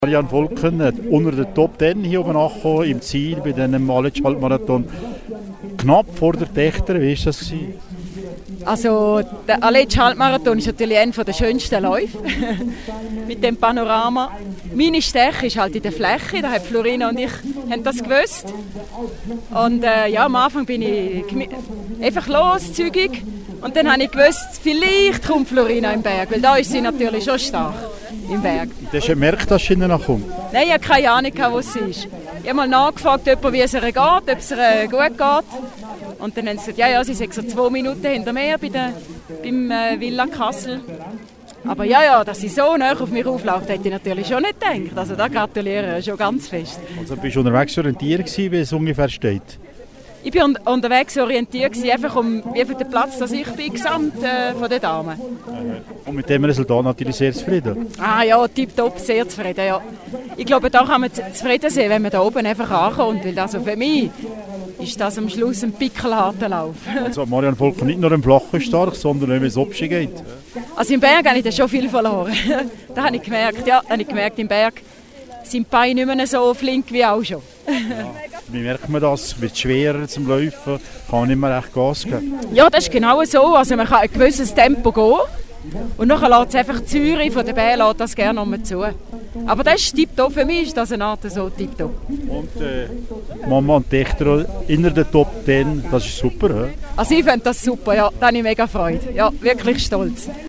Marianne Volken unter den Top 10 hier oben angekommen, im Ziel bei diesem Aletsch-Halbmarathon. Knapp vor der Dächter, wie war das? Also der Aletsch-Halbmarathon ist natürlich einer der schönsten Läufe mit dem Panorama. Meine Stärke ist halt in der Fläche, da haben Florina und ich haben das gewusst. Und ja, am Anfang bin ich einfach los, zügig. Und dann habe ich gewusst, vielleicht kommt Florina im Berg, weil da ist sie natürlich schon stark im Berg. Du hast gemerkt, dass sie nachkommt? Nein, ich hatte keine Ahnung, wo sie ist. Ich habe mal nachgefragt, wie es ihr geht, ob es ihr gut geht. Und dann haben sie gesagt, ja, sie sind so 2 Minuten hinter mir beim Villa Kassel. Aber ja, dass sie so nah auf mich aufläuft, hätte ich natürlich schon nicht gedacht. Also da gratuliere ich schon ganz fest. Also bist du unterwegs orientiert gewesen, wie es ungefähr steht? Ich war unterwegs orientiert, einfach um wie viel Platz dass ich bin, gesamt von den Damen. Und mit dem Resultat natürlich sehr zufrieden? Ah ja, tipptopp, sehr zufrieden, ja. Ich glaube, da kann man zufrieden sein, wenn man da oben einfach ankommt. Weil also für mich ist das am Schluss ein pickelharter Lauf. Also Marianne Volken nicht nur im Flachen stark, sondern wenn es Obst geht? Also im Berg habe ich dann schon viel verloren. Da habe ich gemerkt, im Berg sind die Beine nicht mehr so flink wie auch schon. Ja. Wie merkt man das? Wird es schwerer zum Laufen? Kann man nicht mehr recht Gas geben? Ja, das ist genau so. Also man kann ein gewisses Tempo gehen und dann lässt es einfach die Säure von der Bär das gerne nochmal zu. Aber das ist tipptopp. Für mich ist das eine Art so tipptopp. Und Mama und Töchter in der Top 10, das ist super. He? Also ich finde das super, ja. Da habe ich mega Freude. Ja, wirklich stolz.